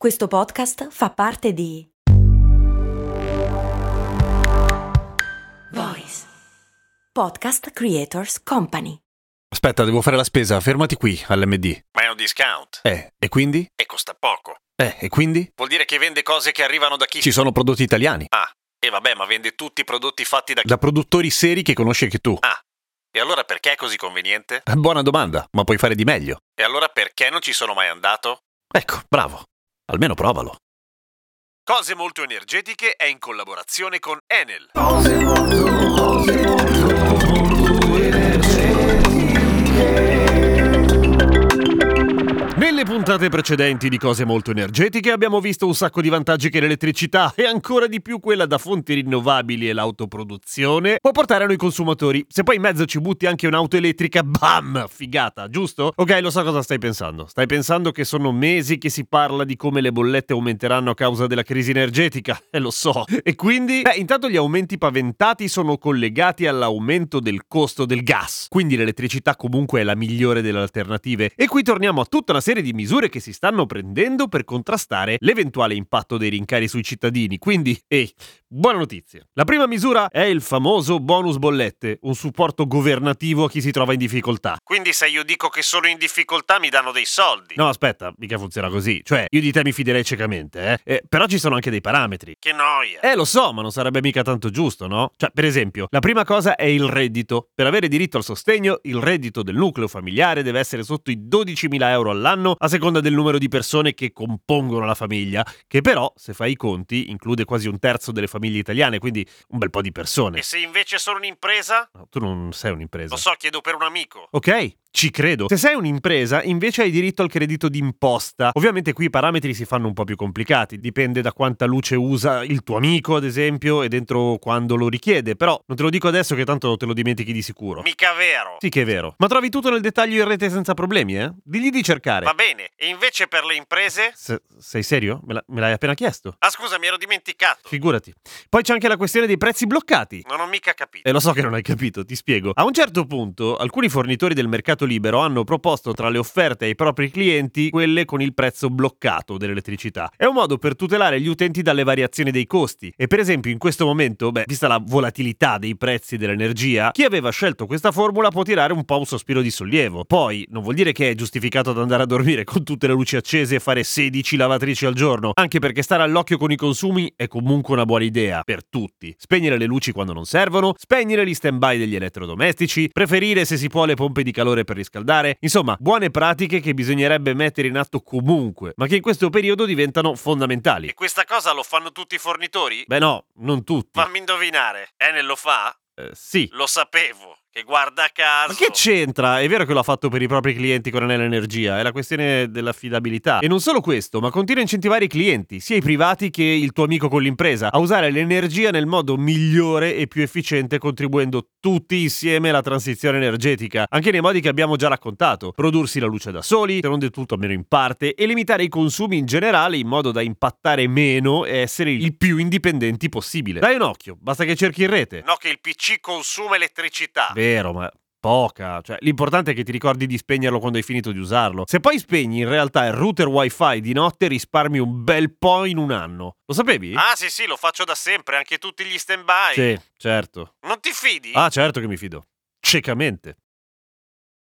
Questo podcast fa parte di Voice Podcast Creators Company. Aspetta, devo fare la spesa, fermati qui all'MD. Ma è un discount. E quindi? E costa poco. E quindi? Vuol dire che vende cose che arrivano da chi? Ci sono prodotti italiani. Ah, e vabbè, ma vende tutti i prodotti fatti da chi? Da produttori seri che conosci anche tu. Ah, e allora perché è così conveniente? Buona domanda, ma puoi fare di meglio. E allora perché non ci sono mai andato? Ecco, bravo. Almeno provalo. Cose molto energetiche è in collaborazione con Enel. Nelle puntate precedenti di Cose Molto Energetiche abbiamo visto un sacco di vantaggi che l'elettricità e ancora di più quella da fonti rinnovabili e l'autoproduzione può portare a noi consumatori. Se poi in mezzo ci butti anche un'auto elettrica, bam! Figata, giusto? Ok, lo so cosa stai pensando. Stai pensando che sono mesi che si parla di come le bollette aumenteranno a causa della crisi energetica. Lo so. E quindi? Intanto gli aumenti paventati sono collegati all'aumento del costo del gas. Quindi l'elettricità comunque è la migliore delle alternative. E qui torniamo a tutta una serie di misure che si stanno prendendo per contrastare l'eventuale impatto dei rincari sui cittadini. Quindi, buona notizia. La prima misura è il famoso bonus bollette, un supporto governativo a chi si trova in difficoltà. Quindi se io dico che sono in difficoltà mi danno dei soldi. No, aspetta, mica funziona così. Cioè, io di te mi fiderei ciecamente, però ci sono anche dei parametri. Che noia. Lo so, ma non sarebbe mica tanto giusto, no? Cioè, per esempio, la prima cosa è il reddito. Per avere diritto al sostegno, il reddito del nucleo familiare deve essere sotto i 12.000 euro all'anno a seconda del numero di persone che compongono la famiglia, che però, se fai i conti, include quasi un terzo delle famiglie italiane, quindi un bel po' di persone. E se invece sono un'impresa? No, tu non sei un'impresa. Lo so, chiedo per un amico. Ok, ci credo. Se sei un'impresa, invece hai diritto al credito d'imposta. Ovviamente qui i parametri si fanno un po' più complicati, dipende da quanta luce usa il tuo amico, ad esempio, e dentro quando lo richiede, però non te lo dico adesso che tanto te lo dimentichi di sicuro. Mica vero. Sì che è vero. Ma trovi tutto nel dettaglio in rete senza problemi, Digli di cercare. Va bene, e invece per le imprese? Sei serio? Me l'hai appena chiesto. Ah, scusa, mi ero dimenticato. Figurati. Poi c'è anche la questione dei prezzi bloccati. Non ho mica capito. Lo so che non hai capito, ti spiego. A un certo punto, alcuni fornitori del mercato libero hanno proposto tra le offerte ai propri clienti quelle con il prezzo bloccato dell'elettricità. È un modo per tutelare gli utenti dalle variazioni dei costi. E per esempio in questo momento, vista la volatilità dei prezzi dell'energia, chi aveva scelto questa formula può tirare un po' un sospiro di sollievo. Poi, non vuol dire che è giustificato ad andare a dormire con tutte le luci accese e fare 16 lavatrici al giorno, anche perché stare all'occhio con i consumi è comunque una buona idea per tutti. Spegnere le luci quando non servono, spegnere gli stand-by degli elettrodomestici, preferire se si può le pompe di calore per riscaldare, insomma, buone pratiche che bisognerebbe mettere in atto comunque, ma che in questo periodo diventano fondamentali. E questa cosa lo fanno tutti i fornitori? No, non tutti. Fammi indovinare, Enel lo fa? Sì. Lo sapevo, che guarda caso. Ma che c'entra? È vero che l'ha fatto per i propri clienti con Enel Energia, è la questione dell'affidabilità. E non solo questo, ma continua a incentivare i clienti, sia i privati che il tuo amico con l'impresa, a usare l'energia nel modo migliore e più efficiente, contribuendo tutti insieme alla transizione energetica, anche nei modi che abbiamo già raccontato: prodursi la luce da soli, se non del tutto almeno in parte, e limitare i consumi in generale in modo da impattare meno e essere il più indipendenti possibile. Dai un occhio, basta che cerchi in rete. No, che il PC consuma elettricità. Vero, ma poca. Cioè, l'importante è che ti ricordi di spegnerlo quando hai finito di usarlo. Se poi spegni in realtà il router wifi di notte, risparmi un bel po' in un anno. Lo sapevi? Ah, sì, lo faccio da sempre, anche tutti gli stand-by. Sì, certo. Non ti fidi? Ah, certo che mi fido. Ciecamente.